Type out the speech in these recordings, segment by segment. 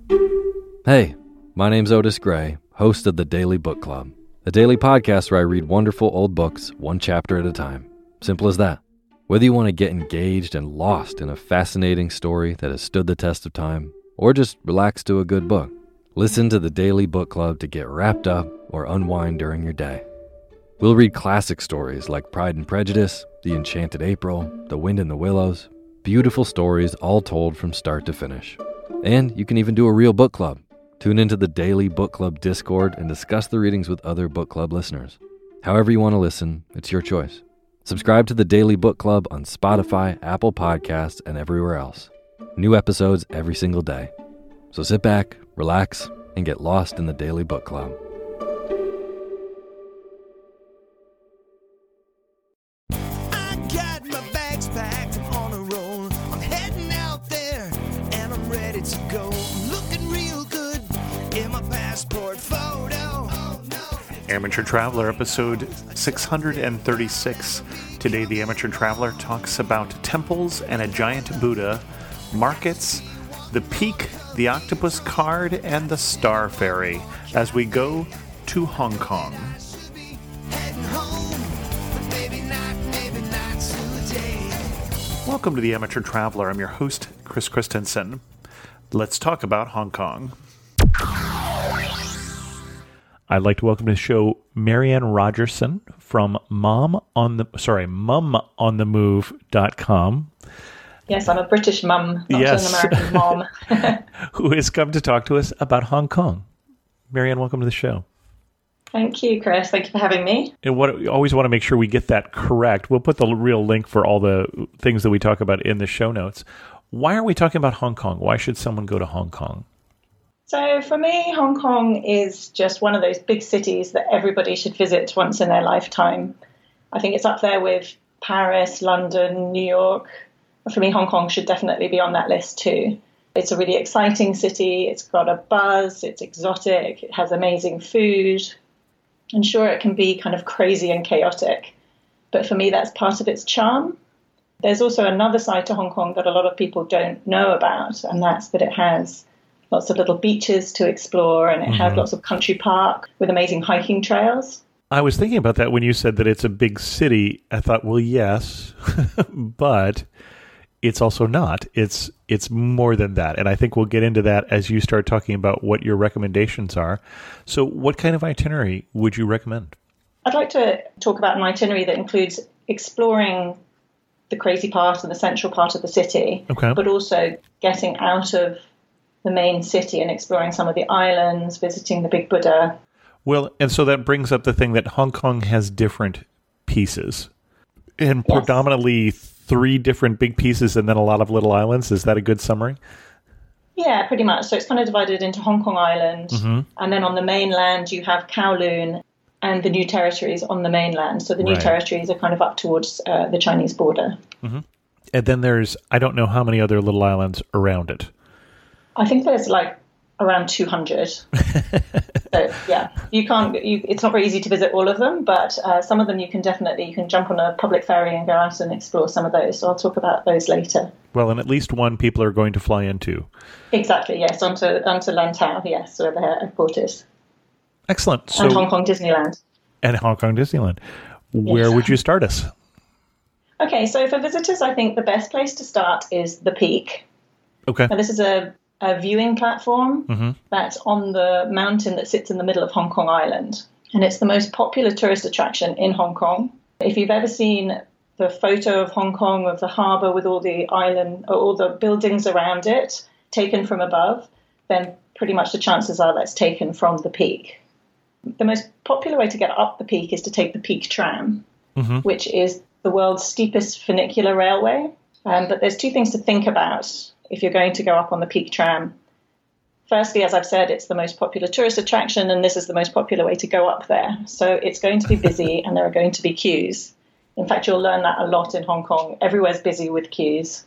Hey, my name's Otis Gray, host of the Daily Book Club, a daily podcast where I read wonderful old books one chapter at a time. Simple as that. Whether you want to get engaged and lost in a fascinating story that has stood the test of time, or just relax to a good book, listen to the Daily Book Club to get wrapped up or unwind during your day. We'll read classic stories like Pride and Prejudice, The Enchanted April, The Wind in the Willows, beautiful stories all told from start to finish. And you can even do a real book club. Tune into the Daily Book Club Discord and discuss the readings with other book club listeners. However you want to listen, it's your choice. Subscribe to the Daily Book Club on Spotify, Apple Podcasts, and everywhere else. New episodes every single day. So sit back, relax, and get lost in the Daily Book Club. I got my bags packed, I'm on a roll. I'm heading out there, and I'm ready to go. I'm looking real good in my passport photo. Oh, no. Amateur Traveler, episode 636. Today, the Amateur Traveler talks about temples and a giant Buddha, markets, the Peak, the Octopus Card, and the Star Ferry as we go to Hong Kong. Heading home, but maybe not today. Welcome to the Amateur Traveler. I'm your host, Chris Christensen. Let's talk about Hong Kong. I'd like to welcome to the show Marianne Rogerson from mumonthemove.com. Yes, I'm a British mum, not an American mom. Who has come to talk to us about Hong Kong. Marianne, welcome to the show. Thank you, Chris. Thank you for having me. And we always want to make sure we get that correct. We'll put the real link for all the things that we talk about in the show notes. Why are we talking about Hong Kong? Why should someone go to Hong Kong? So for me, Hong Kong is just one of those big cities that everybody should visit once in their lifetime. I think it's up there with Paris, London, New York. For me, Hong Kong should definitely be on that list too. It's a really exciting city. It's got a buzz. It's exotic. It has amazing food. And sure, it can be kind of crazy and chaotic. But for me, that's part of its charm. There's also another side to Hong Kong that a lot of people don't know about, and that's that it has lots of little beaches to explore, and it has lots of country park with amazing hiking trails. I was thinking about that when you said that it's a big city. I thought, well, yes, but it's also not. It's more than that. And I think we'll get into that as you start talking about what your recommendations are. So what kind of itinerary would you recommend? I'd like to talk about an itinerary that includes exploring the crazy part and the central part of the city, but also getting out of the main city and exploring some of the islands, visiting the Big Buddha. Well, and so that brings up the thing that Hong Kong has different pieces, and predominantly 3 different big pieces and then a lot of little islands. Is that a good summary? Yeah, pretty much. So it's kind of divided into Hong Kong Island, and then on the mainland you have Kowloon and the New Territories on the mainland. So the New Territories are kind of up towards the Chinese border. And then there's, I don't know how many other little islands around it. I think there's like around 200. So yeah, it's not very easy to visit all of them, but some of them you can jump on a public ferry and go out and explore some of those. So I'll talk about those later. Well, and at least one people are going to fly into. Exactly, yes, onto Lantau, yes, where the airport is. Excellent. And Hong Kong Disneyland. And Hong Kong Disneyland. Where would you start us? Okay, so for visitors, I think the best place to start is the Peak. Okay. Now, this is a viewing platform that's on the mountain that sits in the middle of Hong Kong Island. And it's the most popular tourist attraction in Hong Kong. If you've ever seen the photo of Hong Kong, of the harbour with all the island, or all the buildings around it, taken from above, then pretty much the chances are that's taken from the Peak. The most popular way to get up the Peak is to take the Peak Tram, which is the world's steepest funicular railway. But there's 2 things to think about if you're going to go up on the Peak Tram. Firstly, as I've said, it's the most popular tourist attraction, and this is the most popular way to go up there. So it's going to be busy, and there are going to be queues. In fact, you'll learn that a lot in Hong Kong. Everywhere's busy with queues.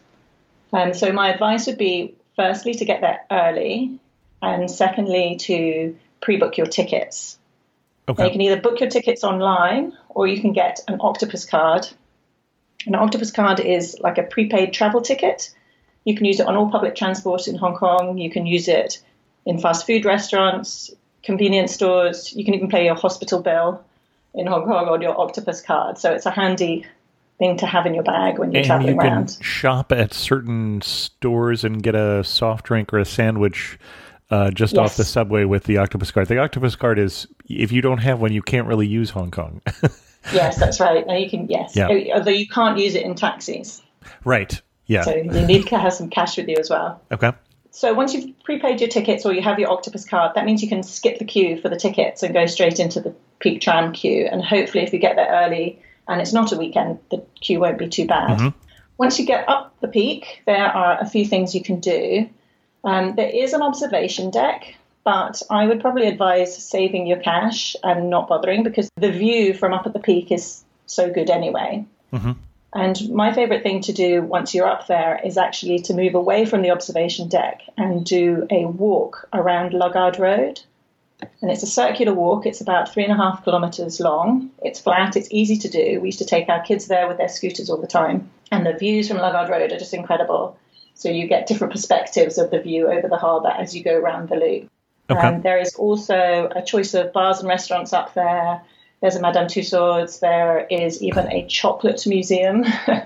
So my advice would be, firstly, to get there early, and secondly, to pre-book your tickets. Okay. Now, you can either book your tickets online, or you can get an Octopus Card. An Octopus Card is like a prepaid travel ticket. You can use it on all public transport in Hong Kong. You can use it in fast food restaurants, convenience stores. You can even pay your hospital bill in Hong Kong on your Octopus card. So it's a handy thing to have in your bag when you're traveling around. And you can shop at certain stores and get a soft drink or a sandwich just off the subway with the Octopus card. The Octopus card is, if you don't have one, you can't really use Hong Kong. Yes, that's right. Now you can, Yeah. Although you can't use it in taxis. Right. Yeah. So you need to have some cash with you as well. Okay. So once you've prepaid your tickets or you have your Octopus card, that means you can skip the queue for the tickets and go straight into the peak tram queue. And hopefully if you get there early and it's not a weekend, the queue won't be too bad. Mm-hmm. Once you get up the peak, there are a few things you can do. There is an observation deck, but I would probably advise saving your cash and not bothering because the view from up at the peak is so good anyway. Mm-hmm. And my favourite thing to do once you're up there is actually to move away from the observation deck and do a walk around Lugard Road. And it's a circular walk. It's about 3.5 kilometres long. It's flat. It's easy to do. We used to take our kids there with their scooters all the time. And the views from Lugard Road are just incredible. So you get different perspectives of the view over the harbour as you go around the loop. Okay. There is also a choice of bars and restaurants up there. There's a Madame Tussauds. There is even a chocolate museum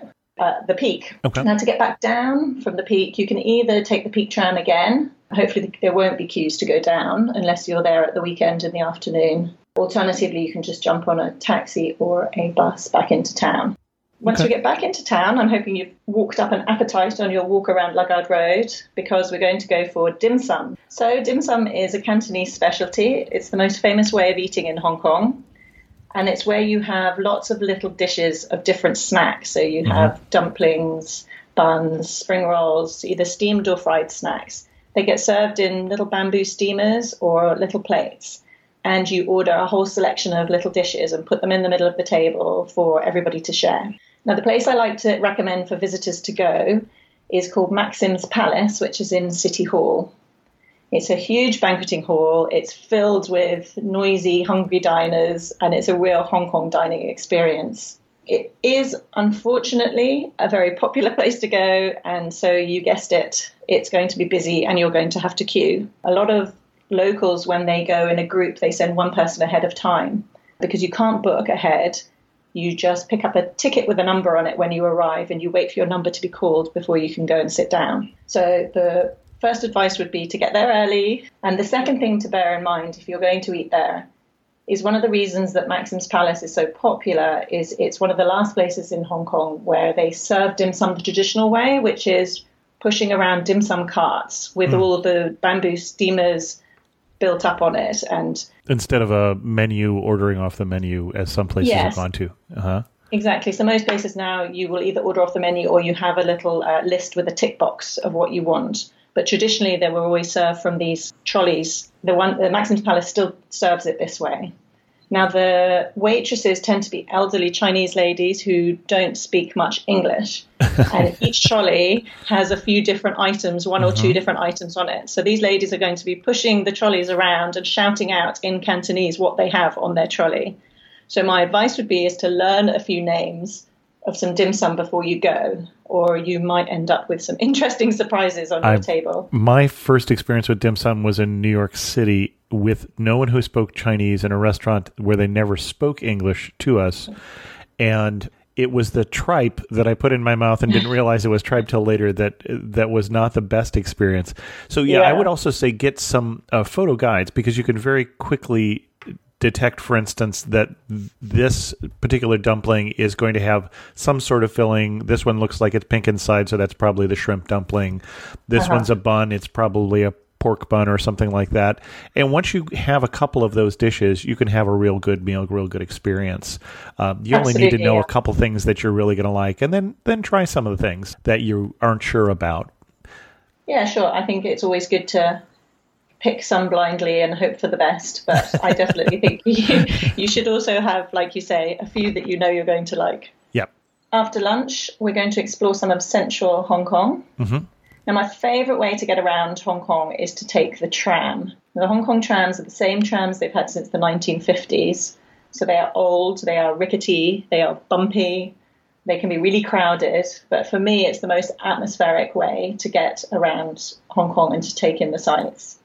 at the peak. Okay. Now, to get back down from the peak, you can either take the peak tram again. Hopefully, there won't be queues to go down unless you're there at the weekend in the afternoon. Alternatively, you can just jump on a taxi or a bus back into town. Once we get back into town, I'm hoping you've walked up an appetite on your walk around Lugard Road because we're going to go for dim sum. So dim sum is a Cantonese specialty. It's the most famous way of eating in Hong Kong. And it's where you have lots of little dishes of different snacks. So you have dumplings, buns, spring rolls, either steamed or fried snacks. They get served in little bamboo steamers or little plates. And you order a whole selection of little dishes and put them in the middle of the table for everybody to share. Now, the place I like to recommend for visitors to go is called Maxim's Palace, which is in City Hall. It's a huge banqueting hall. It's filled with noisy, hungry diners, and it's a real Hong Kong dining experience. It is, unfortunately, a very popular place to go, and so you guessed it, it's going to be busy and you're going to have to queue. A lot of locals, when they go in a group, they send one person ahead of time because you can't book ahead. You just pick up a ticket with a number on it when you arrive and you wait for your number to be called before you can go and sit down. So the first advice would be to get there early. And the second thing to bear in mind if you're going to eat there is one of the reasons that Maxim's Palace is so popular is it's one of the last places in Hong Kong where they serve dim sum the traditional way, which is pushing around dim sum carts with all the bamboo steamers built up on it. And instead of a menu, ordering off the menu as some places have gone to. Uh-huh. Exactly. So most places now you will either order off the menu or you have a little list with a tick box of what you want. But traditionally, they were always served from these trolleys. The Maxim's Palace still serves it this way. Now, the waitresses tend to be elderly Chinese ladies who don't speak much English. And each trolley has a few different items, one or two different items on it. So these ladies are going to be pushing the trolleys around and shouting out in Cantonese what they have on their trolley. So my advice would be is to learn a few names of some dim sum before you go, or you might end up with some interesting surprises on your table. My first experience with dim sum was in New York City with no one who spoke Chinese in a restaurant where they never spoke English to us. And it was the tripe that I put in my mouth and didn't realize it was tripe till later that was not the best experience. So, I would also say get some photo guides because you can very quickly detect, for instance, that this particular dumpling is going to have some sort of filling. This one looks like it's pink inside, so that's probably the shrimp dumpling. This one's a bun. It's probably a pork bun or something like that. And once you have a couple of those dishes, you can have a real good meal, real good experience. You only need to know a couple things that you're really going to like, and then try some of the things that you aren't sure about. Yeah, sure. I think it's always good to pick some blindly and hope for the best, but I definitely think you should also have, like you say, a few that you know you're going to like. Yep. After lunch, we're going to explore some of central Hong Kong. Mm-hmm. Now, my favourite way to get around Hong Kong is to take the tram. The Hong Kong trams are the same trams they've had since the 1950s. So they are old, they are rickety, they are bumpy, they can be really crowded. But for me, it's the most atmospheric way to get around Hong Kong and to take in the sights.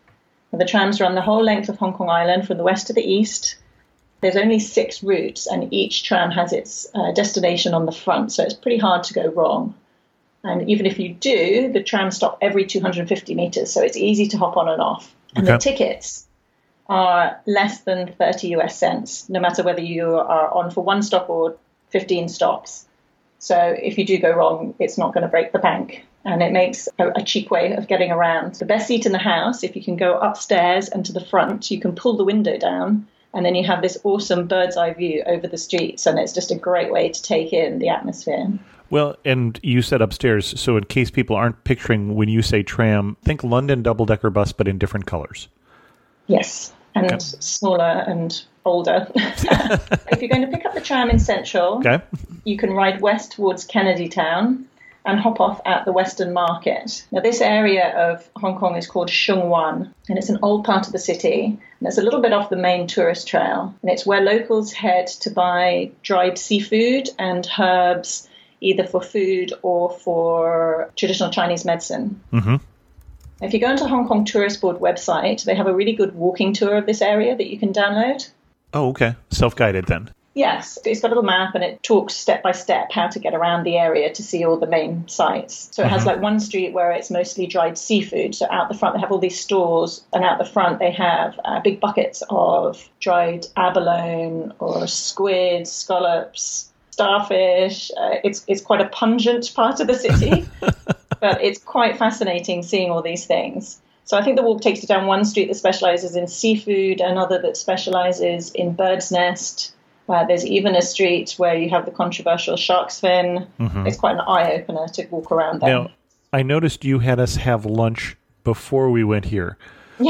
The trams run the whole length of Hong Kong Island from the west to the east. There's only 6 routes, and each tram has its destination on the front, so it's pretty hard to go wrong. And even if you do, the trams stop every 250 meters, so it's easy to hop on and off. And the tickets are less than 30 US cents, no matter whether you are on for 1 stop or 15 stops. So if you do go wrong, it's not going to break the bank. And it makes a cheap way of getting around. The best seat in the house, if you can go upstairs and to the front, you can pull the window down, and then you have this awesome bird's eye view over the streets, and it's just a great way to take in the atmosphere. Well, and you said upstairs, so in case people aren't picturing when you say tram, think London double-decker bus, but in different colors. Yes, and smaller and older. If you're going to pick up the tram in Central, you can ride west towards Kennedy Town and hop off at the Western Market. Now, this area of Hong Kong is called Sheung Wan, and it's an old part of the city, and it's a little bit off the main tourist trail, and it's where locals head to buy dried seafood and herbs, either for food or for traditional Chinese medicine. Mm-hmm. If you go into the Hong Kong Tourist Board website, they have a really good walking tour of this area that you can download. Oh, okay. Self-guided then. Yes, it's got a little map and it talks step by step how to get around the area to see all the main sites. So it has like one street where it's mostly dried seafood. So out the front they have all these stores, and out the front they have big buckets of dried abalone or squid, scallops, starfish. It's quite a pungent part of the city, but it's quite fascinating seeing all these things. So I think the walk takes you down one street that specializes in seafood, another that specializes in bird's nest. There's even a street where you have the controversial shark's fin. It's quite an eye-opener to walk around there. Now, I noticed you had us have lunch before we went here.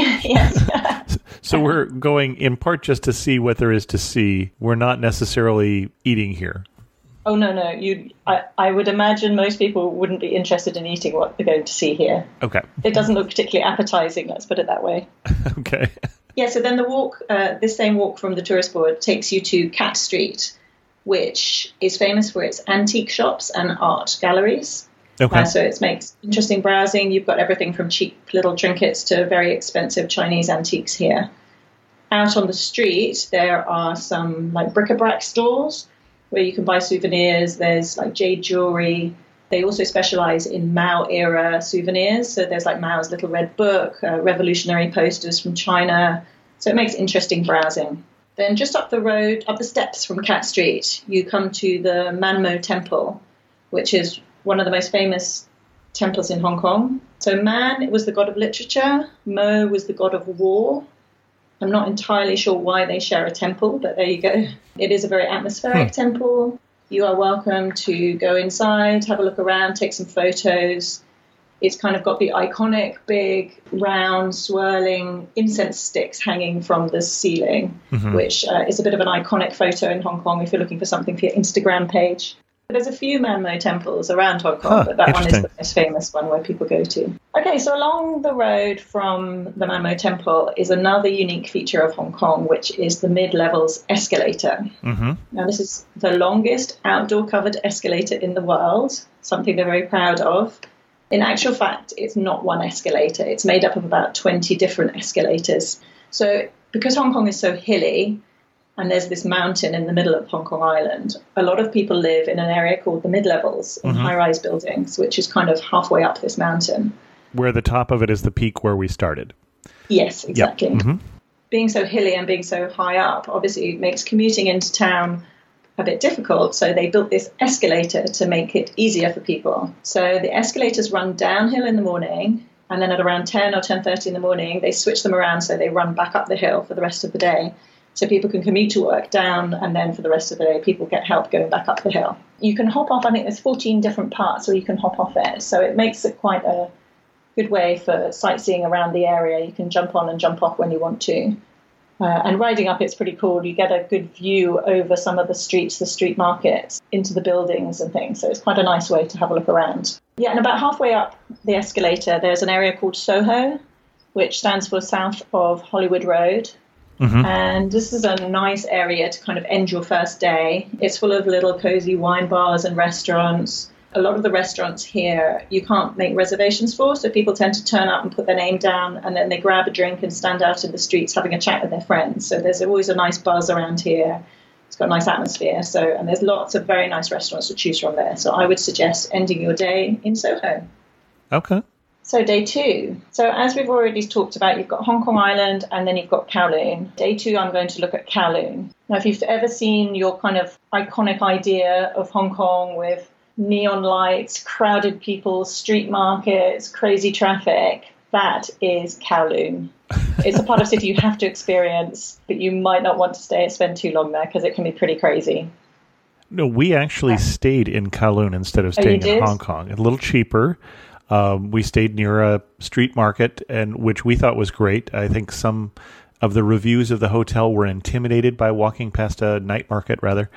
Yes. So we're going in part just to see what there is to see. We're not necessarily eating here. Oh, no. I would imagine most people wouldn't be interested in eating what they're going to see here. Okay. It doesn't look particularly appetizing, let's put it that way. Okay. Yeah, so then the walk, this same walk from the tourist board takes you to Cat Street, which is famous for its antique shops and art galleries. Okay. So it makes interesting browsing. You've got everything from cheap little trinkets to very expensive Chinese antiques here. Out on the street, there are some like bric-a-brac stores where you can buy souvenirs. There's like jade jewelry. They also specialize in Mao era souvenirs. So there's like Mao's little red book, revolutionary posters from China. So it makes interesting browsing. Then just up the road, up the steps from Cat Street, you come to the Manmo Temple, which is one of the most famous temples in Hong Kong. So Man was the god of literature. Mo was the god of war. I'm not entirely sure why they share a temple, but there you go. It is a very atmospheric temple. You are welcome to go inside, have a look around, take some photos. It's kind of got the iconic, big, round, swirling incense sticks hanging from the ceiling, which is a bit of an iconic photo in Hong Kong if you're looking for something for your Instagram page. There's a few Manmo temples around Hong Kong, but that one is the most famous one where people go to. Okay, so along the road from the Manmo Temple is another unique feature of Hong Kong, which is the mid-levels escalator. Now, this is the longest outdoor covered escalator in the world, something they're very proud of. In actual fact, it's not one escalator. It's made up of about 20 different escalators. So because Hong Kong is so hilly, and there's this mountain in the middle of Hong Kong Island, a lot of people live in an area called the mid-levels in high-rise buildings, which is kind of halfway up this mountain. Where the top of it is the peak where we started. Yes, exactly. Yep. Being so hilly and being so high up, obviously it makes commuting into town a bit difficult. So they built this escalator to make it easier for people. So the escalators run downhill in the morning, and then at around 10 or 10:30 in the morning, they switch them around so they run back up the hill for the rest of the day. So people can commute to work down, and then for the rest of the day, people get help going back up the hill. You can hop off, I think there's 14 different parts where you can hop off it. So it makes it quite a good way for sightseeing around the area. You can jump on and jump off when you want to. And riding up, it's pretty cool. You get a good view over some of the streets, the street markets, into the buildings and things. So it's quite a nice way to have a look around. Yeah, and about halfway up the escalator, there's an area called Soho, which stands for South of Hollywood Road. And this is a nice area to kind of end your first day. It's full of little cozy wine bars and restaurants. A lot of the restaurants here, you can't make reservations for, so people tend to turn up and put their name down, and then they grab a drink and stand out in the streets having a chat with their friends. So there's always a nice buzz around here. It's got a nice atmosphere. And there's lots of very nice restaurants to choose from there. So I would suggest ending your day in Soho. Okay. So day 2. So as we've already talked about, you've got Hong Kong Island and then you've got Kowloon. Day 2, I'm going to look at Kowloon. Now, if you've ever seen your kind of iconic idea of Hong Kong with neon lights, crowded people, street markets, crazy traffic, that is Kowloon. It's a part of the city you have to experience, but you might not want to spend too long there because it can be pretty crazy. No, we actually stayed in Kowloon instead of staying in Hong Kong. A little cheaper. We stayed near a street market, and which we thought was great. I think some of the reviews of the hotel were intimidated by walking past a night market, rather.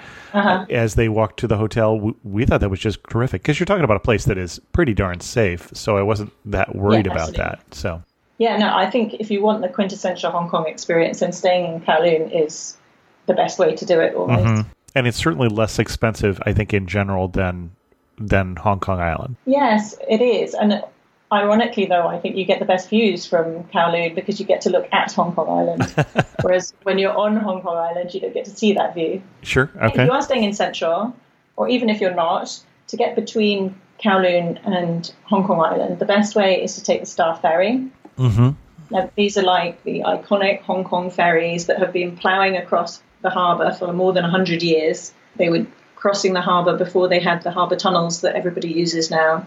As they walked to the hotel, we thought that was just terrific, because you're talking about a place that is pretty darn safe, so I wasn't that worried about that. So, yeah, no, I think if you want the quintessential Hong Kong experience, then staying in Kowloon is the best way to do it, almost. Mm-hmm. And it's certainly less expensive, I think, in general than Hong Kong Island. Yes, it is. And ironically, though, I think you get the best views from Kowloon because you get to look at Hong Kong Island. Whereas when you're on Hong Kong Island, you don't get to see that view. Sure, okay. If you are staying in Central, or even if you're not, to get between Kowloon and Hong Kong Island, the best way is to take the Star Ferry. Mm-hmm. Now, these are like the iconic Hong Kong ferries that have been ploughing across the harbour for more than 100 years. They were crossing the harbour before they had the harbour tunnels that everybody uses now.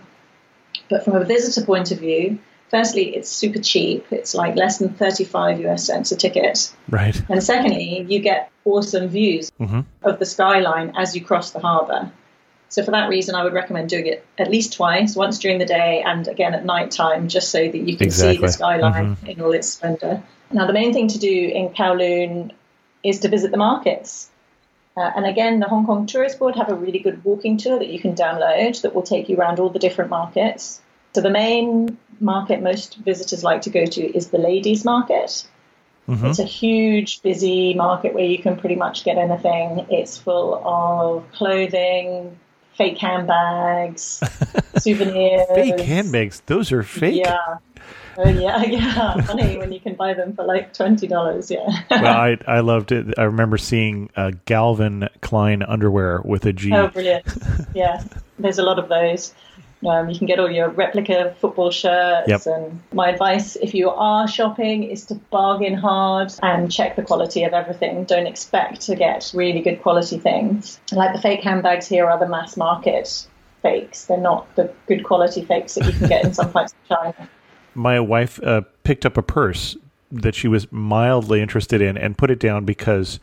But from a visitor point of view, firstly, it's super cheap. It's like less than 35 US cents a ticket. Right. And secondly, you get awesome views of the skyline as you cross the harbour. So for that reason, I would recommend doing it at least twice, once during the day and again at night time, just so that you can see the skyline in all its splendour. Now, the main thing to do in Kowloon is to visit the markets. And again, the Hong Kong Tourist Board have a really good walking tour that you can download that will take you around all the different markets. So the main market most visitors like to go to is the Ladies Market. Mm-hmm. It's a huge, busy market where you can pretty much get anything. It's full of clothing, fake handbags, souvenirs. Fake handbags? Those are fake? Yeah. Yeah. Funny when you can buy them for like $20, yeah. Well, I loved it. I remember seeing Calvin Klein underwear with a G. Oh, brilliant. Yeah, there's a lot of those. You can get all your replica football shirts. Yep. And my advice, if you are shopping, is to bargain hard and check the quality of everything. Don't expect to get really good quality things. Like the fake handbags here are the mass market fakes. They're not the good quality fakes that you can get in some parts of China. My wife picked up a purse that she was mildly interested in and put it down because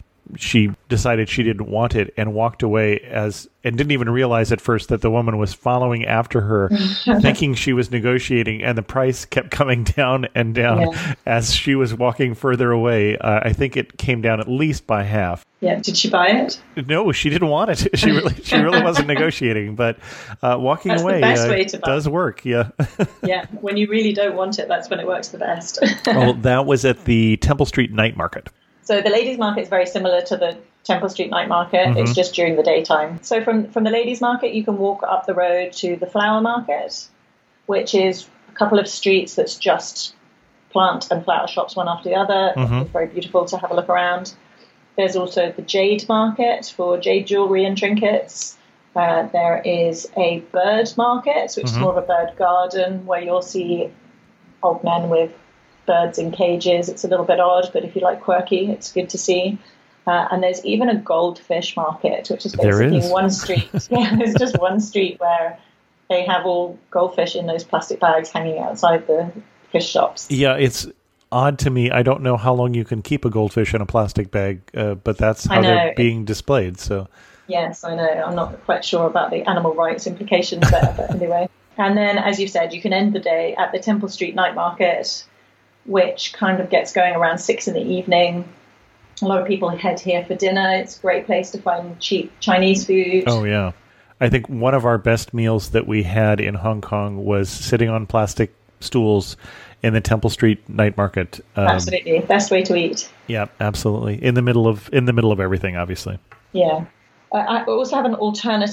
she decided she didn't want it and walked away and didn't even realize at first that the woman was following after her, thinking she was negotiating, and the price kept coming down and down as she was walking further away. I think it came down at least by half. Yeah, did she buy it? No, she didn't want it. She really wasn't negotiating, but walking that's away the best way to buy. Does work. Yeah. Yeah, when you really don't want it, that's when it works the best. Well, that was at the Temple Street Night Market. So the Ladies Market is very similar to the Temple Street Night Market. Mm-hmm. It's just during the daytime. So from the Ladies Market, you can walk up the road to the Flower Market, which is a couple of streets that's just plant and flower shops one after the other. Mm-hmm. It's very beautiful to have a look around. There's also the Jade Market for jade jewellery and trinkets. There is a bird market, which is more of a bird garden, where you'll see old men with birds in cages. It's a little bit odd, but if you like quirky, it's good to see. And there's even a goldfish market, which is basically one street. Yeah, there's just one street where they have all goldfish in those plastic bags hanging outside the fish shops. Yeah, it's odd to me. I don't know how long you can keep a goldfish in a plastic bag, but that's how they're being displayed. So yes, I know. I'm not quite sure about the animal rights implications there, but anyway. And then, as you said, you can end the day at the Temple Street Night Market, which kind of gets going around 6 p.m. A lot of people head here for dinner. It's a great place to find cheap Chinese food. Oh, yeah. I think one of our best meals that we had in Hong Kong was sitting on plastic stools in the Temple Street Night Market. Absolutely. Best way to eat. Yeah, absolutely. In the middle of everything, obviously. Yeah. I also have an alternative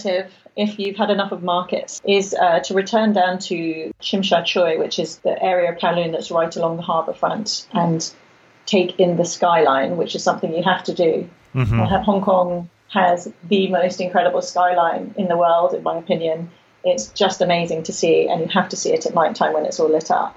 if you've had enough of markets, is to return down to Tsim Sha Tsui, which is the area of Kowloon that's right along the harbour front, and take in the skyline, which is something you have to do. Hong Kong has the most incredible skyline in the world, in my opinion. It's just amazing to see, and you have to see it at night time when it's all lit up.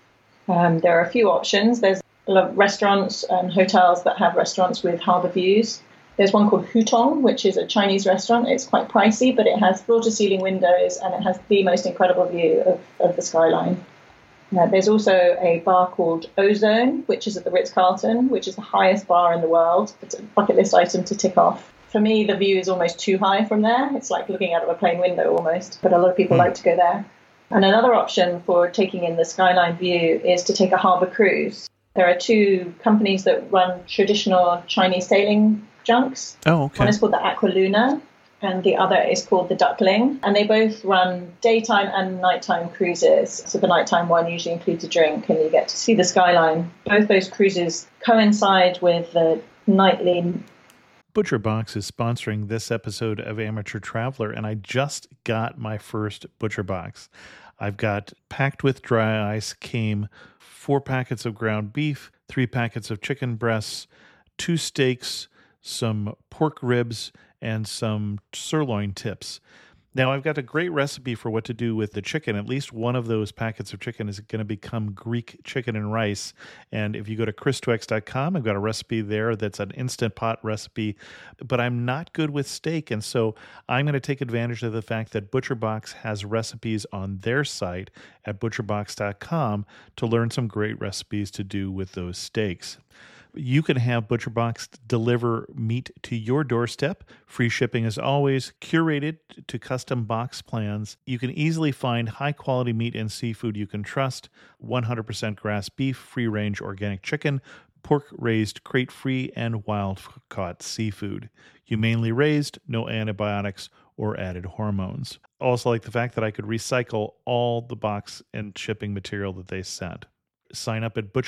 There are a few options. There's a lot of restaurants and hotels that have restaurants with harbour views. There's one called Hutong, which is a Chinese restaurant. It's quite pricey, but it has floor-to-ceiling windows, and it has the most incredible view of the skyline. There's also a bar called Ozone, which is at the Ritz-Carlton, which is the highest bar in the world. It's a bucket list item to tick off. For me, the view is almost too high from there. It's like looking out of a plane window almost, but a lot of people like to go there. And another option for taking in the skyline view is to take a harbour cruise. There are two companies that run traditional Chinese sailing junks. Oh, okay. One is called the Aqualuna, and the other is called the Duckling. And they both run daytime and nighttime cruises. So the nighttime one usually includes a drink, and you get to see the skyline. Both those cruises coincide with the nightly... ButcherBox is sponsoring this episode of Amateur Traveler, and I just got my first ButcherBox. I've got, packed with dry ice, came 4 packets of ground beef, 3 packets of chicken breasts, 2 steaks, some pork ribs, and some sirloin tips. Now, I've got a great recipe for what to do with the chicken. At least one of those packets of chicken is going to become Greek chicken and rice. And if you go to christwex.com, I've got a recipe there that's an Instant Pot recipe. But I'm not good with steak, and so I'm going to take advantage of the fact that ButcherBox has recipes on their site at butcherbox.com to learn some great recipes to do with those steaks. You can have ButcherBox deliver meat to your doorstep. Free shipping as always, curated to custom box plans. You can easily find high-quality meat and seafood you can trust. 100% grass beef, free-range organic chicken, pork-raised crate-free, and wild-caught seafood. Humanely raised, no antibiotics or added hormones. Also like the fact that I could recycle all the box and shipping material that they sent. Sign up at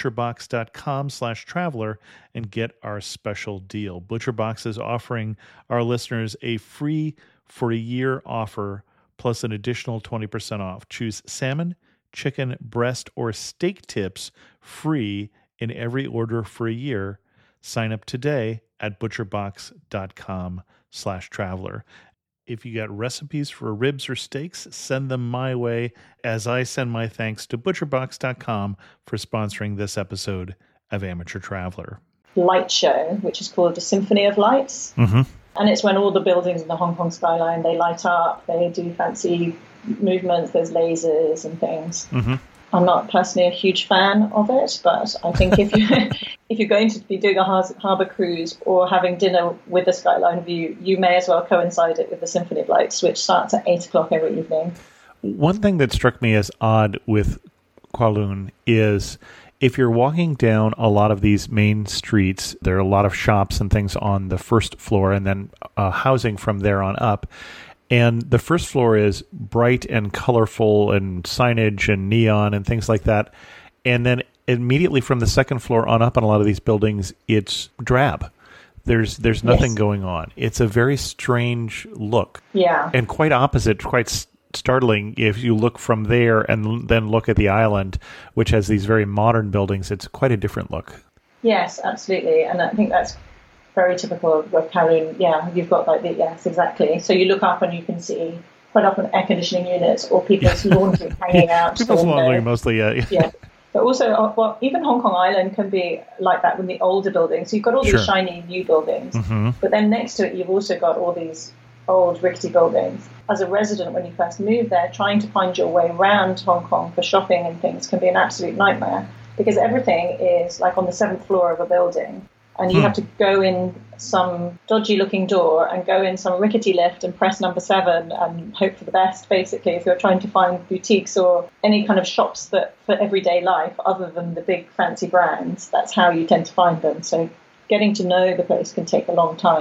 butcherbox.com/traveler and get our special deal. ButcherBox is offering our listeners a free for a year offer plus an additional 20% off. Choose salmon, chicken, breast, or steak tips free in every order for a year. Sign up today at butcherbox.com/traveler. If you got recipes for ribs or steaks, send them my way as I send my thanks to butcherbox.com for sponsoring this episode of Amateur Traveler. light show, which is called the Symphony of Lights. And it's when all the buildings in the Hong Kong skyline, they light up, they do fancy movements, there's lasers and things. I'm not personally a huge fan of it, but I think if you're going to be doing a harbour cruise or having dinner with a skyline view, you may as well coincide it with the Symphony of Lights, which starts at 8 o'clock every evening. One thing that struck me as odd with Kowloon is if you're walking down a lot of these main streets, there are a lot of shops and things on the first floor and then housing from there on up. And the first floor is bright and colorful and signage and neon and things like that. And then immediately from the second floor on up on a lot of these buildings, it's drab. There's nothing going on. It's a very strange look. Yeah. And quite opposite, quite startling if you look from there and then look at the island, which has these very modern buildings. It's quite a different look. Yes, absolutely. And I think that's very typical of Kowloon. Yeah, you've got yes, exactly. So you look up and you can see quite often air conditioning units or people's laundry hanging out. People's laundry mostly, yeah. But also, even Hong Kong Island can be like that with the older buildings. So you've got all these shiny new buildings, but then next to it, you've also got all these old rickety buildings. As a resident, when you first move there, trying to find your way around Hong Kong for shopping and things can be an absolute nightmare because everything is like on the 7th floor of a building. And you have to go in some dodgy-looking door and go in some rickety lift and press number 7 and hope for the best, basically, if you're trying to find boutiques or any kind of shops that for everyday life other than the big fancy brands. That's how you tend to find them. So getting to know the place can take a long time.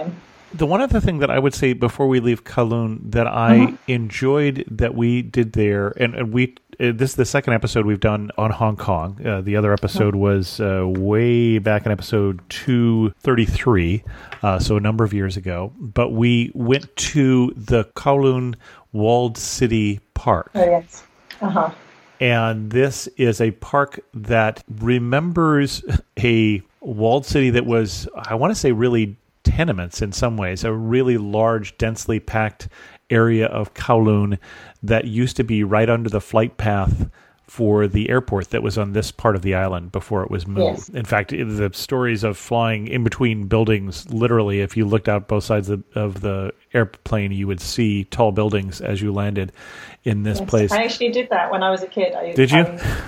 The one other thing that I would say before we leave Kowloon that I enjoyed that we did there, and we this is the second episode we've done on Hong Kong. The other episode was way back in episode 233, so a number of years ago. But we went to the Kowloon Walled City Park. Oh, yes. Uh-huh. And this is a park that remembers a walled city that was, I want to say, really tenements in some ways, a really large, densely packed area of Kowloon that used to be right under the flight path for the airport that was on this part of the island before it was moved. Yes. In fact, the stories of flying in between buildings, literally, if you looked out both sides of the airplane, you would see tall buildings as you landed in this place. I actually did that when I was a kid. Did you?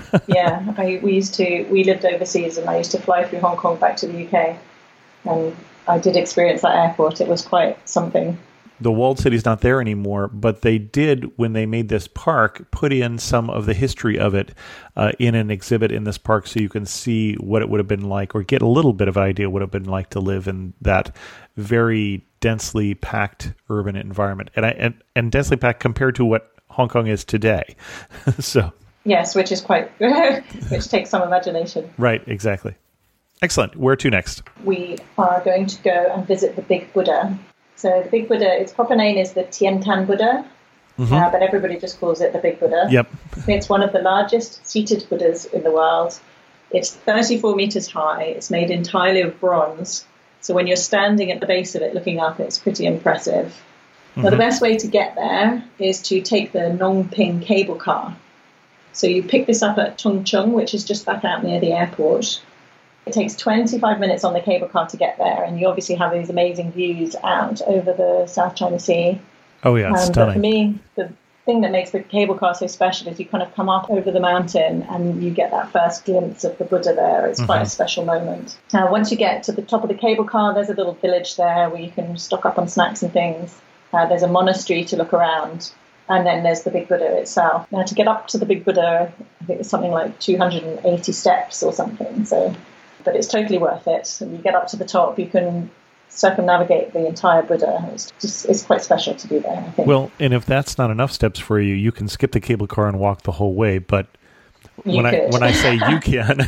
We lived overseas, and I used to fly through Hong Kong back to the UK, and I did experience that airport. It was quite something. The walled city's not there anymore, but they did, when they made this park, put in some of the history of it in an exhibit in this park so you can see what it would have been like, or get a little bit of idea what it would have been like to live in that very densely packed urban environment. And densely packed compared to what Hong Kong is today. So yes, which is quite which takes some imagination. Right, exactly. Excellent. Where to next? We are going to go and visit the Big Buddha. So the Big Buddha, its proper name is the Tien Tan Buddha, but everybody just calls it the Big Buddha. Yep. It's one of the largest seated Buddhas in the world. It's 34 meters high. It's made entirely of bronze. So when you're standing at the base of it looking up, it's pretty impressive. Now, the best way to get there is to take the Nong Ping cable car. So you pick this up at Tung Chung, which is just back out near the airport. It takes 25 minutes on the cable car to get there, and you obviously have these amazing views out over the South China Sea. Oh, yeah, it's stunning. But for me, the thing that makes the cable car so special is you kind of come up over the mountain and you get that first glimpse of the Buddha there. It's quite a special moment. Now, once you get to the top of the cable car, there's a little village there where you can stock up on snacks and things. There's a monastery to look around. And then there's the Big Buddha itself. Now, to get up to the Big Buddha, I think it's something like 280 steps or something. But it's totally worth it. When you get up to the top, you can circumnavigate the entire Buddha. It's quite special to do there, I think. Well, and if that's not enough steps for you, you can skip the cable car and walk the whole way. But when I say you can,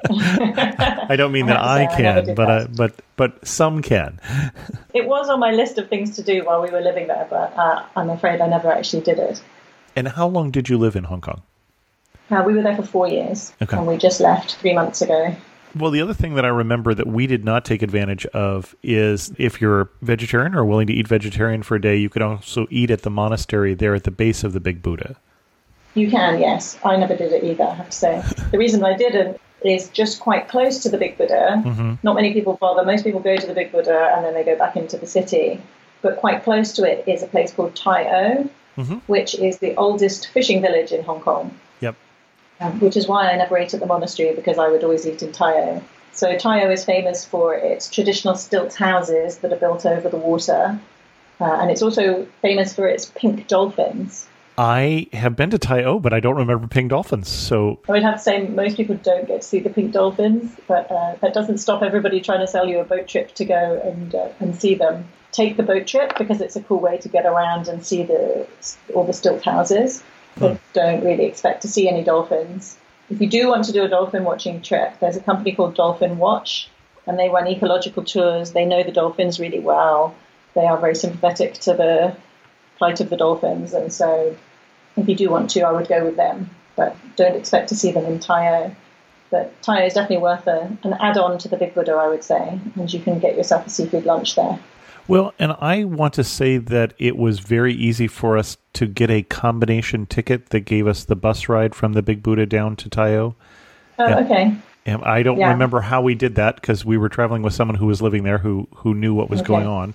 I don't mean that I can, but some can. It was on my list of things to do while we were living there, but I'm afraid I never actually did it. And how long did you live in Hong Kong? We were there for 4 years, and we just left 3 months ago. Well, the other thing that I remember that we did not take advantage of is if you're vegetarian or willing to eat vegetarian for a day, you could also eat at the monastery there at the base of the Big Buddha. You can, yes. I never did it either, I have to say. The reason I didn't is just quite close to the Big Buddha. Not many people bother. Most people go to the Big Buddha and then they go back into the city. But quite close to it is a place called Tai O, which is the oldest fishing village in Hong Kong. Yep. Which is why I never ate at the monastery, because I would always eat in Tai O. So Tai O is famous for its traditional stilt houses that are built over the water. And it's also famous for its pink dolphins. I have been to Tai O, but I don't remember pink dolphins. So I would have to say most people don't get to see the pink dolphins, but that doesn't stop everybody trying to sell you a boat trip to go and see them. Take the boat trip because it's a cool way to get around and see all the stilt houses. But don't really expect to see any dolphins. If you do want to do a dolphin watching trip, there's a company called Dolphin Watch, and they run ecological tours. They know the dolphins really well. They are very sympathetic to the plight of the dolphins, and so if you do want to, I would go with them. But don't expect to see them in Tai O. But Tai O is definitely worth an add-on to the Big Buddha, I would say, and you can get yourself a seafood lunch there. Well, and I want to say that it was very easy for us to get a combination ticket that gave us the bus ride from the Big Buddha down to Tai O. Okay. And I don't remember how we did that because we were traveling with someone who was living there who knew what was going on.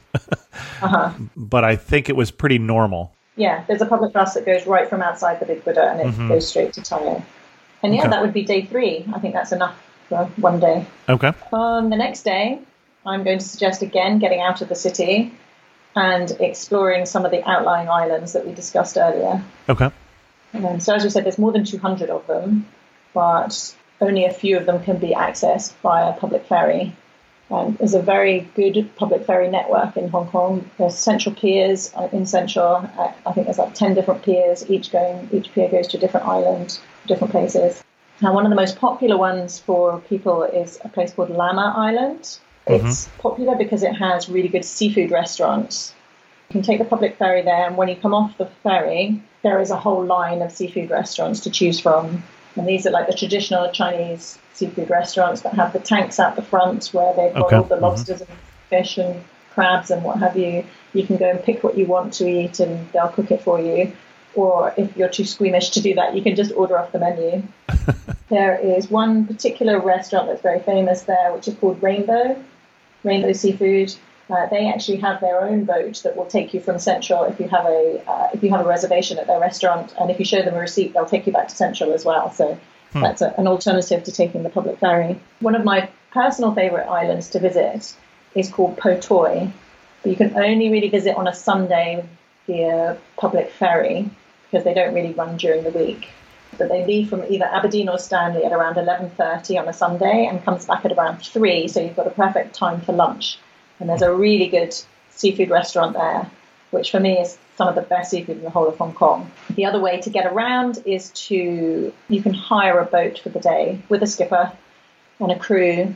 But I think it was pretty normal. Yeah, there's a public bus that goes right from outside the Big Buddha and it goes straight to Tai O. And that would be day 3. I think that's enough for one day. Okay. On the next day, I'm going to suggest again getting out of the city and exploring some of the outlying islands that we discussed earlier. Okay. So as we said, there's more than 200 of them, but only a few of them can be accessed via public ferry. There's a very good public ferry network in Hong Kong. There's Central piers in Central. I think there's like 10 different piers, each pier goes to a different island, different places. Now, one of the most popular ones for people is a place called Lama Island. It's popular because it has really good seafood restaurants. You can take the public ferry there, and when you come off the ferry, there is a whole line of seafood restaurants to choose from. And these are like the traditional Chinese seafood restaurants that have the tanks out the front where they've got all the lobsters and fish and crabs and what have you. You can go and pick what you want to eat and they'll cook it for you. Or if you're too squeamish to do that, you can just order off the menu. There is one particular restaurant that's very famous there, which is called Rainbow Seafood. They actually have their own boat that will take you from Central if you have a reservation at their restaurant, and if you show them a receipt, they'll take you back to Central as well. So that's an alternative to taking the public ferry. One of my personal favourite islands to visit is called Po Toi, but you can only really visit on a Sunday via public ferry because they don't really run during the week. But they leave from either Aberdeen or Stanley at around 11:30 on a Sunday and comes back at around 3, so you've got a perfect time for lunch. And there's a really good seafood restaurant there, which for me is some of the best seafood in the whole of Hong Kong. The other way to get around is you can hire a boat for the day with a skipper and a crew.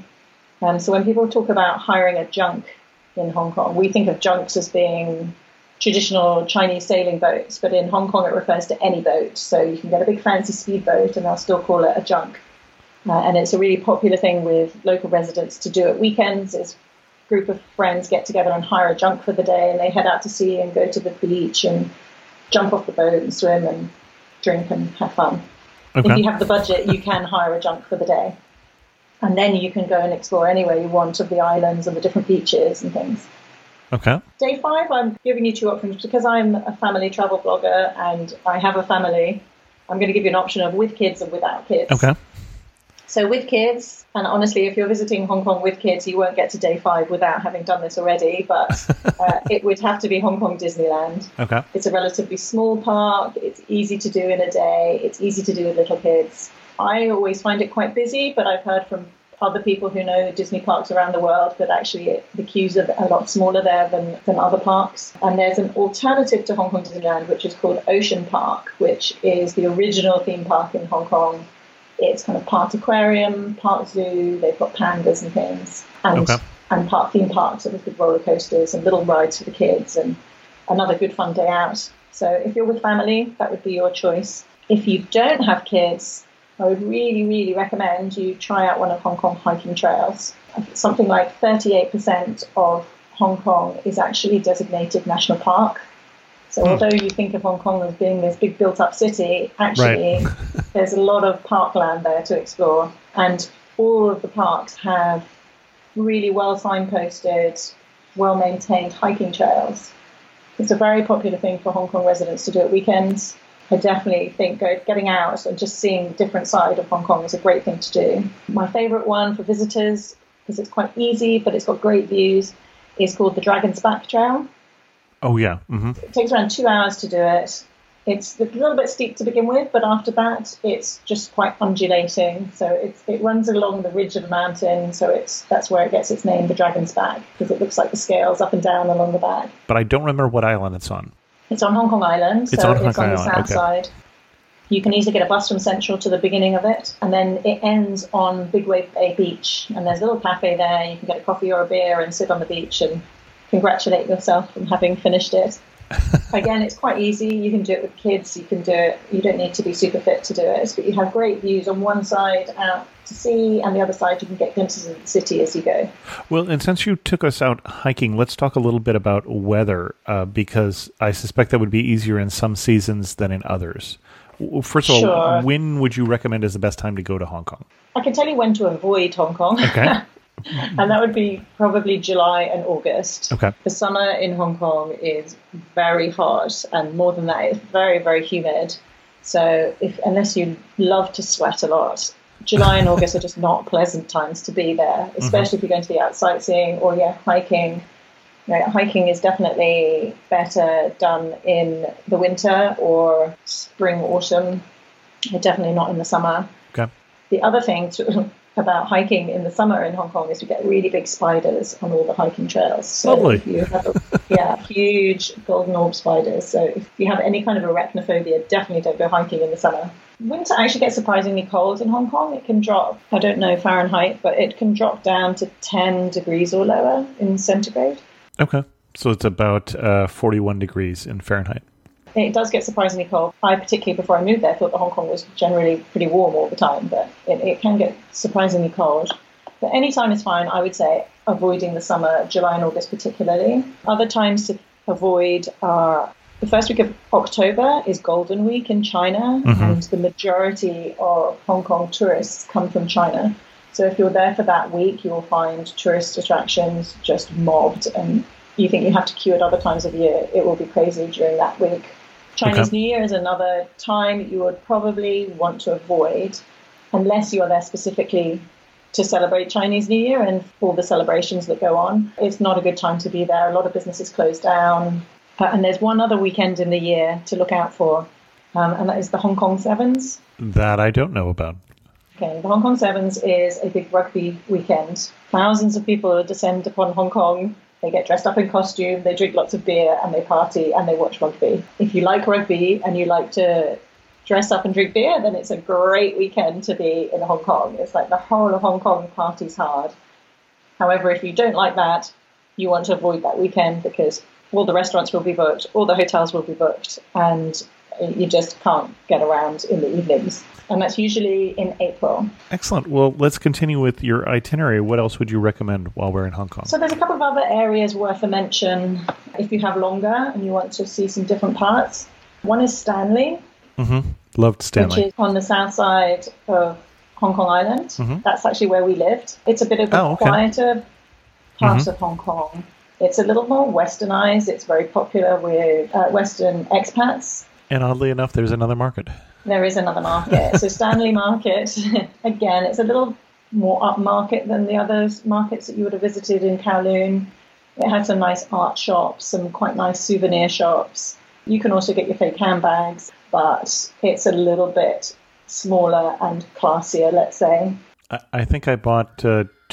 So when people talk about hiring a junk in Hong Kong, we think of junks as being traditional Chinese sailing boats, but in Hong Kong it refers to any boat. So you can get a big fancy speedboat and they'll still call it a junk. And it's a really popular thing with local residents to do at weekends. Is group of friends get together and hire a junk for the day, and they head out to sea and go to the beach and jump off the boat and swim and drink and have fun. If you have the budget, you can hire a junk for the day. And then you can go and explore anywhere you want of the islands and the different beaches and things. Okay. Day 5, I'm giving you 2 options because I'm a family travel blogger and I have a family. I'm going to give you an option of with kids and without kids. Okay. So with kids, and honestly, if you're visiting Hong Kong with kids, you won't get to day 5 without having done this already, but it would have to be Hong Kong Disneyland. Okay. It's a relatively small park. It's easy to do in a day. It's easy to do with little kids. I always find it quite busy, but I've heard from other people who know Disney parks around the world that actually the queues are a lot smaller there than other parks. And there's an alternative to Hong Kong Disneyland, which is called Ocean Park, which is the original theme park in Hong Kong. It's kind of part aquarium, part zoo. They've got pandas and things, and part theme parks with big roller coasters and little rides for the kids, and another good fun day out. So if you're with family, that would be your choice. If you don't have kids, I would really, really recommend you try out one of Hong Kong hiking trails. Something like 38% of Hong Kong is actually designated national park. So although you think of Hong Kong as being this big built-up city, actually there's a lot of parkland there to explore. And all of the parks have really well signposted, well-maintained hiking trails. It's a very popular thing for Hong Kong residents to do at weekends. I definitely think getting out and just seeing the different side of Hong Kong is a great thing to do. My favourite one for visitors, because it's quite easy but it's got great views, is called the Dragon's Back Trail. Oh, yeah. It takes around 2 hours to do it. It's a little bit steep to begin with, but after that, it's just quite undulating. So it runs along the ridge of the mountain, so that's where it gets its name, the Dragon's Back, because it looks like the scales up and down along the back. But I don't remember what island it's on. It's on Hong Kong Island, so it's on the south side. You can easily get a bus from Central to the beginning of it, and then it ends on Big Wave Bay Beach, and there's a little cafe there. You can get a coffee or a beer and sit on the beach and congratulate yourself on having finished it. Again, it's quite easy. You can do it with kids. You can do it. You don't need to be super fit to do it, but you have great views on one side out to sea, and the other side you can get glimpses of the city as you go. Well, and since you took us out hiking, let's talk a little bit about weather, because I suspect that would be easier in some seasons than in others. First of all, when would you recommend is the best time to go to Hong Kong? I can tell you when to avoid Hong Kong. Okay. And that would be probably July and August. Okay. The summer in Hong Kong is very hot, and more than that, it's very, very humid. So unless you love to sweat a lot, July and August are just not pleasant times to be there, especially if you're going to be out sightseeing or hiking. Hiking is definitely better done in the winter or spring, autumn, definitely not in the summer. Okay. The other thing about hiking in the summer in Hong Kong is we get really big spiders on all the hiking trails. So Lovely. you have huge golden orb spiders. So if you have any kind of arachnophobia, definitely don't go hiking in the summer. Winter actually gets surprisingly cold in Hong Kong. It can drop, I don't know Fahrenheit, but it can drop down to 10 degrees or lower in centigrade. Okay. So it's about 41 degrees in Fahrenheit. It does get surprisingly cold. I particularly, before I moved there, thought that Hong Kong was generally pretty warm all the time, but it can get surprisingly cold. But any time is fine, I would say, avoiding the summer, July and August particularly. Other times to avoid are the first week of October is Golden Week in China, and the majority of Hong Kong tourists come from China. So if you're there for that week, you'll find tourist attractions just mobbed, and you think you have to queue at other times of year. It will be crazy during that week. Chinese New Year is another time you would probably want to avoid, unless you're there specifically to celebrate Chinese New Year and all the celebrations that go on. It's not a good time to be there. A lot of businesses close down. And there's one other weekend in the year to look out for, and that is the Hong Kong Sevens. That I don't know about. Okay, the Hong Kong Sevens is a big rugby weekend. Thousands of people descend upon Hong Kong. They get dressed up in costume, they drink lots of beer, and they party, and they watch rugby. If you like rugby and you like to dress up and drink beer, then it's a great weekend to be in Hong Kong. It's like the whole of Hong Kong parties hard. However, if you don't like that, you want to avoid that weekend because all the restaurants will be booked, all the hotels will be booked, and you just can't get around in the evenings. And that's usually in April. Excellent. Well, let's continue with your itinerary. What else would you recommend while we're in Hong Kong? So there's a couple of other areas worth a mention if you have longer and you want to see some different parts. One is Stanley. Loved Stanley. Which is on the south side of Hong Kong Island. That's actually where we lived. It's a bit of a quieter part of Hong Kong. It's a little more westernized. It's very popular with Western expats. And oddly enough, there's another market. There is another market. So Stanley Market, again, it's a little more upmarket than the other markets that you would have visited in Kowloon. It had some nice art shops, some quite nice souvenir shops. You can also get your fake handbags, but it's a little bit smaller and classier, let's say. I think I bought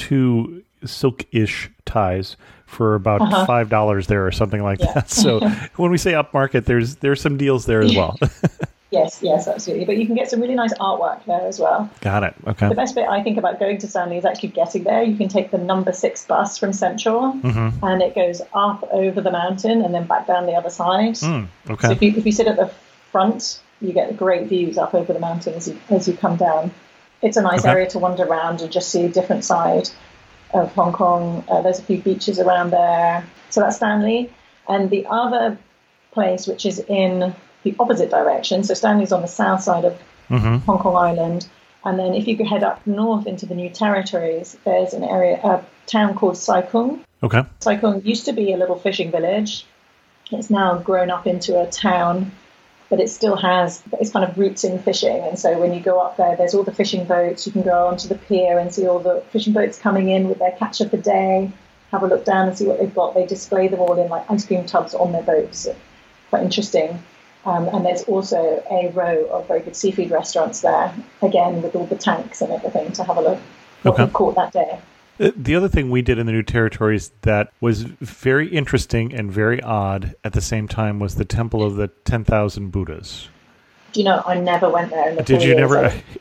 2 silk-ish ties for about $5 there or something like that. So when we say upmarket, there's some deals there as well. Yes, absolutely. But you can get some really nice artwork there as well. Got it. Okay. The best bit I think about going to Stanley is actually getting there. You can take the number 6 bus from Central, and it goes up over the mountain and then back down the other side. Okay. So if you sit at the front, you get great views up over the mountain as you come down. It's a nice area to wander around and just see a different side of Hong Kong. There's a few beaches around there. So that's Stanley. And the other place, which is in the opposite direction, so Stanley's on the south side of Hong Kong Island. And then if you head up north into the New Territories, there's a town called Sai Kung. Okay. Sai Kung used to be a little fishing village. It's now grown up into a town, but it still has its kind of roots in fishing. And so when you go up there, there's all the fishing boats. You can go onto the pier and see all the fishing boats coming in with their catch of the day, have a look down and see what they've got. They display them all in like ice cream tubs on their boats. Quite interesting. And there's also a row of very good seafood restaurants there, again, with all the tanks and everything to have a look what we caught that day. The other thing we did in the New Territories that was very interesting and very odd at the same time was the Temple of the 10,000 Buddhas. Do you know, I never went there. Did you never?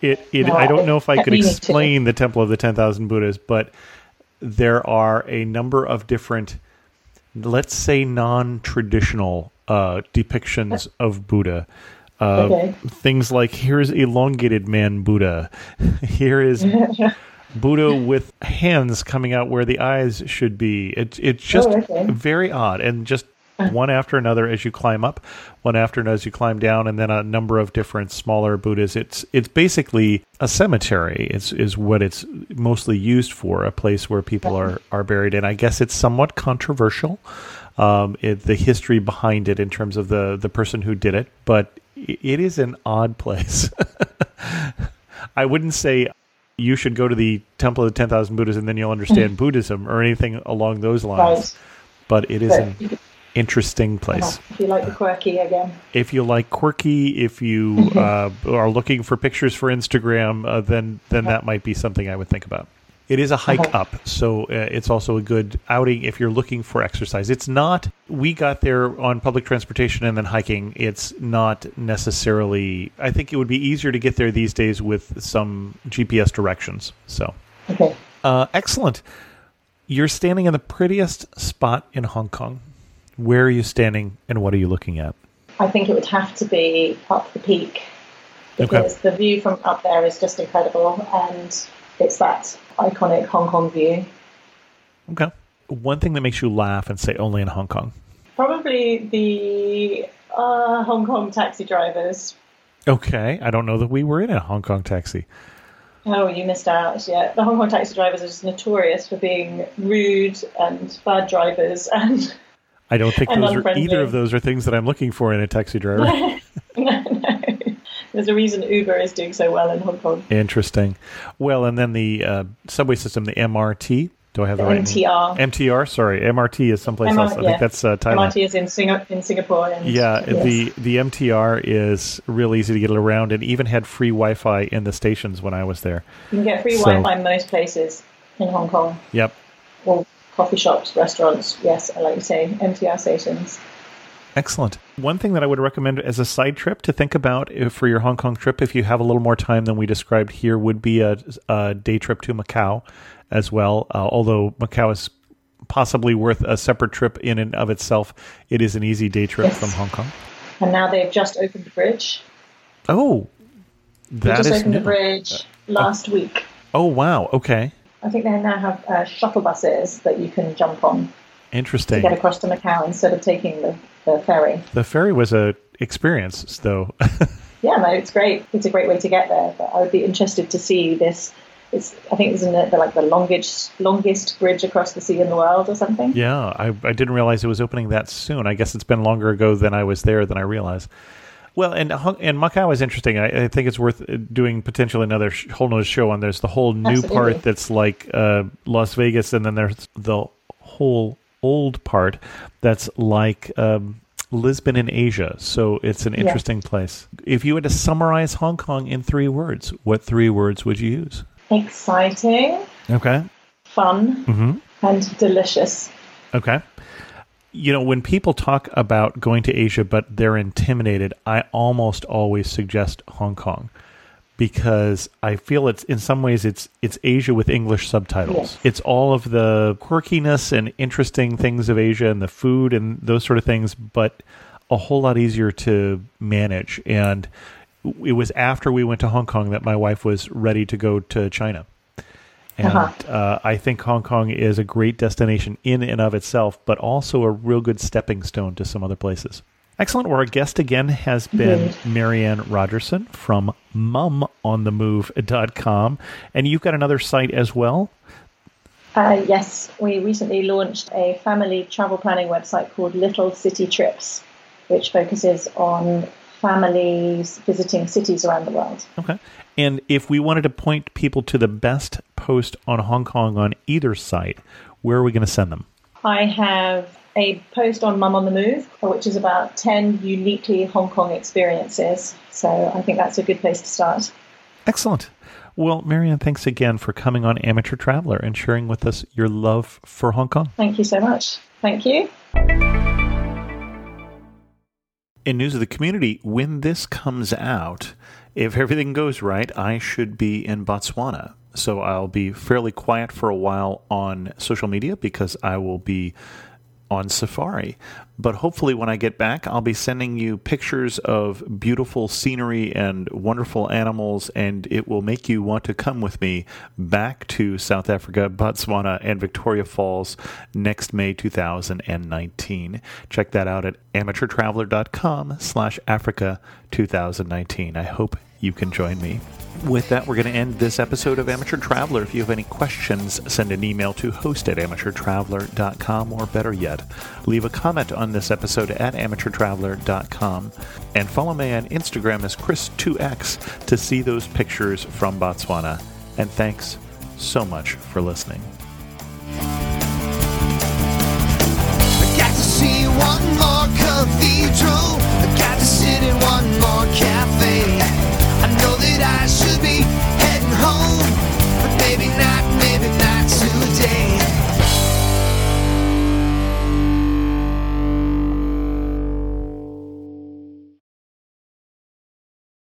I don't know if I could explain the Temple of the 10,000 Buddhas, but there are a number of different, let's say, non-traditional depictions of Buddha. Things like, here's elongated man Buddha. Here is Buddha with hands coming out where the eyes should be. It's just very odd, and just one after another as you climb up, one after another as you climb down, and then a number of different smaller Buddhas. It's basically a cemetery. Is what it's mostly used for, a place where people are buried. And I guess it's somewhat controversial, the history behind it in terms of the person who did it, but it is an odd place. I wouldn't say you should go to the Temple of the 10,000 Buddhas and then you'll understand Buddhism or anything along those lines. But it is interesting place. If you like the quirky again. If you like quirky, if you are looking for pictures for Instagram, then that might be something I would think about. It is a hike up, so it's also a good outing if you're looking for exercise. It's not, we got there on public transportation and then hiking. It's not necessarily, I think it would be easier to get there these days with some GPS directions. So, excellent. You're standing in the prettiest spot in Hong Kong. Where are you standing and what are you looking at? I think it would have to be up the peak, because the view from up there is just incredible, and it's that iconic Hong Kong view. Okay. One thing that makes you laugh and say only in Hong Kong? Probably the Hong Kong taxi drivers. Okay. I don't know that we were in a Hong Kong taxi. Oh, you missed out. Yeah, the Hong Kong taxi drivers are just notorious for being rude and bad drivers, and I don't think either of those are things that I'm looking for in a taxi driver. No. There's a reason Uber is doing so well in Hong Kong. Interesting. Well, and then the subway system, the MRT. Do I have the right MTR. name? MTR, sorry. MRT is someplace else. I think that's Thailand. MRT is in Singapore. And, yes. The MTR is real easy to get around, and even had free Wi-Fi in the stations when I was there. You can get free Wi-Fi in most places in Hong Kong. Yep. Or coffee shops, restaurants, yes, like you say, MTR stations. Excellent. One thing that I would recommend as a side trip to think about for your Hong Kong trip, if you have a little more time than we described here, would be a day trip to Macau as well. Although Macau is possibly worth a separate trip in and of itself, it is an easy day trip from Hong Kong. And now they've just opened the bridge. Oh, that is new. They just opened the bridge last week. Oh, wow. Okay. I think they now have shuttle buses that you can jump on. Interesting. To get across to Macau instead of taking the ferry. The ferry was a experience, though. Yeah, no, it's great. It's a great way to get there. But I would be interested to see this. I think it's the longest bridge across the sea in the world or something. Yeah, I didn't realize it was opening that soon. I guess it's been longer ago than I was there than I realized. Well, and Macau is interesting. I think it's worth doing potentially another whole nother show on. There's the whole new part that's like Las Vegas, and then there's the whole old part that's like Lisbon in Asia. So it's an interesting place. If you had to summarize Hong Kong in 3 words, what 3 words would you use? Exciting. Okay. Fun. Mm-hmm. And delicious. Okay. You know, when people talk about going to Asia, but they're intimidated, I almost always suggest Hong Kong, because I feel it's in some ways it's Asia with English subtitles. Yes. It's all of the quirkiness and interesting things of Asia and the food and those sort of things, but a whole lot easier to manage. And it was after we went to Hong Kong that my wife was ready to go to China. And I think Hong Kong is a great destination in and of itself, but also a real good stepping stone to some other places. Excellent. Well, our guest again has been Marianne Rogerson from mumonthemove.com. And you've got another site as well? Yes. We recently launched a family travel planning website called Little City Trips, which focuses on families visiting cities around the world. Okay. And if we wanted to point people to the best post on Hong Kong on either site, where are we going to send them? I have a post on Mum on the Move, which is about 10 uniquely Hong Kong experiences. So I think that's a good place to start. Excellent. Well, Marianne, thanks again for coming on Amateur Traveler and sharing with us your love for Hong Kong. Thank you so much. Thank you. In news of the community, when this comes out, if everything goes right, I should be in Botswana. So I'll be fairly quiet for a while on social media because I will be on safari. But hopefully when I get back, I'll be sending you pictures of beautiful scenery and wonderful animals, and it will make you want to come with me back to South Africa, Botswana, and Victoria Falls next May 2019. Check that out at amateurtraveler.com/Africa 2019. I hope you can join me. With that, we're going to end this episode of Amateur Traveler. If you have any questions, send an email to host@amateurtraveler.com, or better yet, leave a comment on this episode at amateurtraveler.com, and follow me on Instagram as Chris2X to see those pictures from Botswana. And thanks so much for listening.